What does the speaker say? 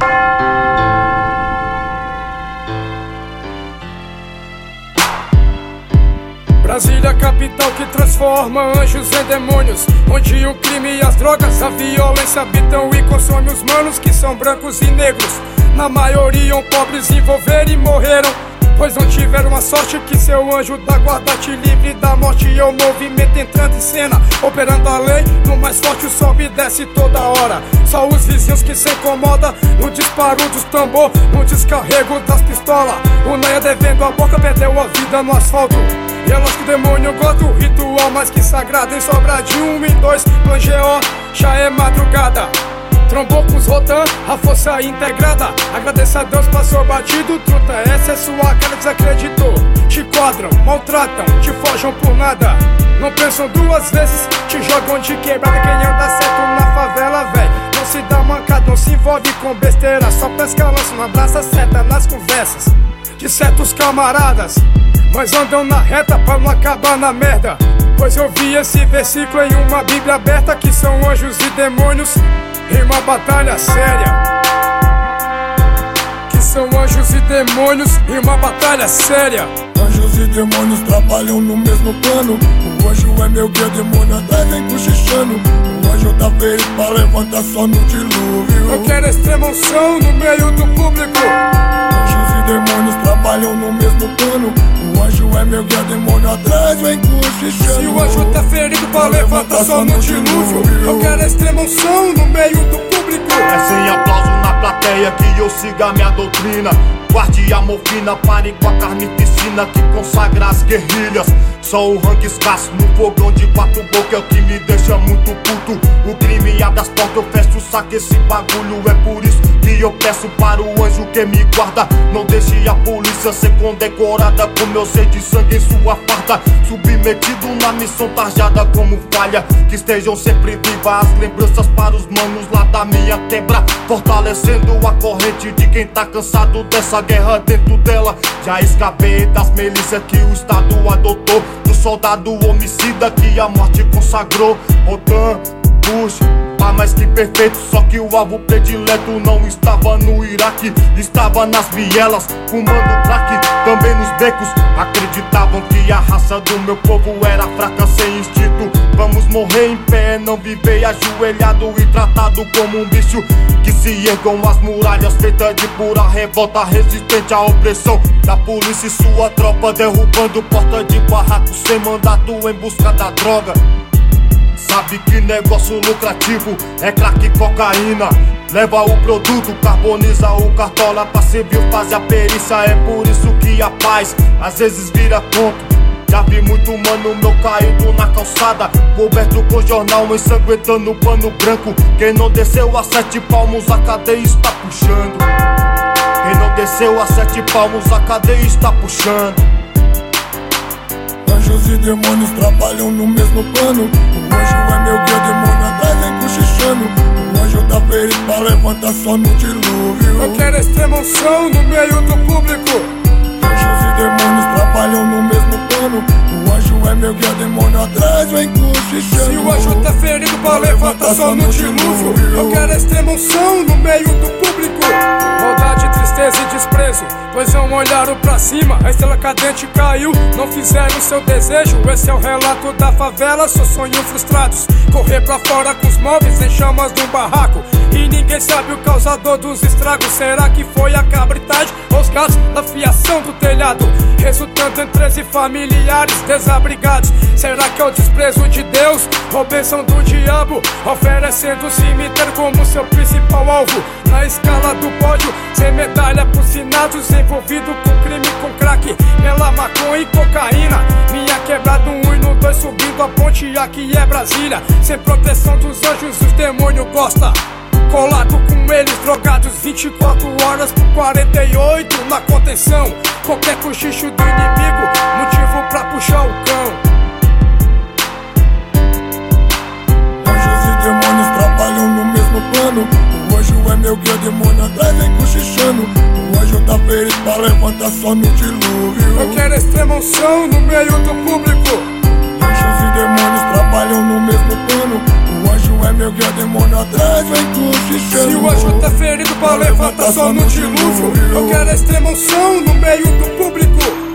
Brasília, capital que transforma anjos em demônios, onde o crime e as drogas, a violência habitam e consomem os manos que são brancos e negros. Na maioria pobres envolveram e morreram, pois não tiveram a sorte que seu anjo da guarda te livre da morte. E o movimento entrando em cena, operando a lei, no mais forte o sobe e desce toda hora. Só os vizinhos que se incomodam no disparo dos tambor, no descarrego das pistolas. O Naia devendo a boca perdeu a vida no asfalto. E é lógico que o demônio gosta do ritual mais que sagrado. Em sobra de 1 e 2, plan GO, já é madrugada. Trombou com os Rodan, a força integrada. Agradeça a Deus, passou batido. Truta, essa é sua cara, desacreditou. Te quadram, maltratam, te forjam por nada. Não pensam duas vezes, te jogam de quebrada. Quem anda certo na favela, véi, não se dá mancada, não se envolve com besteira. Só pesca lança, não abraça seta nas conversas de certos camaradas, mas andam na reta pra não acabar na merda. Pois eu vi esse versículo em uma bíblia aberta, que são anjos e demônios em uma batalha séria. Que são anjos e demônios em uma batalha séria. Anjos e demônios trabalham no mesmo plano. O anjo é meu guia, demônio atrás vem cochichando. O anjo tá feito pra levantar só no dilúvio. Eu quero extrema unção no meio do público. Anjos e demônios trabalham no mesmo plano. O anjo é meu guia, demônio atrás vem cochichando. Se o anjo tá ferido pra levantar só no dilúvio, eu quero extrema unção no meio do público. É sem aplauso na plateia que eu siga minha doutrina. Guarde a morfina, pare com a carnificina que consagra as guerrilhas. Só o rank escasso no fogão de 4 bocas é o que me deixa muito puto. O crime abre as portas, eu fecho o saco, esse bagulho é por isso que eu peço para o anjo que me guarda. Não deixe a polícia ser condecorada com meu ser de sangue em sua farda. Submetido na missão tarjada como falha, que estejam sempre vivas as lembranças para os manos lá da minha quebra. Fortalecendo a corrente de quem tá cansado dessa guerra dentro dela. Já escapei das milícias que o Estado adotou, do soldado homicida que a morte consagrou. Rodan, Bush, tá mais que perfeito, só que o alvo predileto não estava no Iraque, estava nas vielas, fumando crack, também nos becos. Acreditavam que a raça do meu povo era fraca, sem instinto. Vamos morrer em pé, não viver ajoelhado e tratado como um bicho. Que se ergam as muralhas feitas de pura revolta, resistente à opressão da polícia e sua tropa, derrubando porta de barraco sem mandato em busca da droga. Sabe que negócio lucrativo é crack e cocaína. Leva o produto, carboniza o cartola pra civil fazer a perícia. É por isso que a paz às vezes vira conto. Já vi muito mano meu caído na calçada, coberto com jornal, ensanguentando pano branco. Quem não desceu a 7 palmos, a cadeia está puxando. Quem não desceu a 7 palmos, a cadeia está puxando. Anjos e demônios trabalham no mesmo plano. O anjo é meu guia, demônio atrás vem cochichando. O anjo tá ferido pra levantar só no dilúvio. Eu quero extrema unção no meio do público. Anjos e demônios trabalham no mesmo plano. O anjo é meu guia, demônio atrás vem cochichando. Se o anjo tá ferido pra levantar só no dilúvio, eu quero extrema unção no meio do público. Maldade, tristeza e desprezo, pois não olharam pra cima. A estrela cadente caiu, não fizeram seu desejo. Esse é o relato da favela, seus sonhos frustrados. Correr pra fora com os móveis em chamas de um barraco, e ninguém sabe o causador dos estragos. Será que foi a cabritagem ou os gatos da fiação do telhado, resultando em 13 familiares desabrigados? Será que é o desprezo de Deus ou bênção do diabo, oferecendo o cemitério como seu principal alvo? Na escala do pódio, sem medalha pros finados, envolvido com crime, com crack, pela maconha e cocaína. Minha quebrada, 1 e no 2, subindo a ponte, aqui é Brasília. Sem proteção dos anjos, os demônios gostam. Colado com eles, drogados 24 horas por 48 na contenção. Qualquer cochicho do inimigo, motivo pra puxar o cão. Anjos e demônios trabalham no mesmo plano. O anjo é meu guia, demônio atrás vem cochichando. O anjo tá ferido pra levantar só no dilúvio. Eu quero extrema unção no meio do público. Anjos e demônios trabalham no mesmo plano. O anjo é meu guia, demônio atrás vem cochichando. Se o anjo tá ferido pra levantar só no dilúvio, eu quero a extrema unção no meio do público.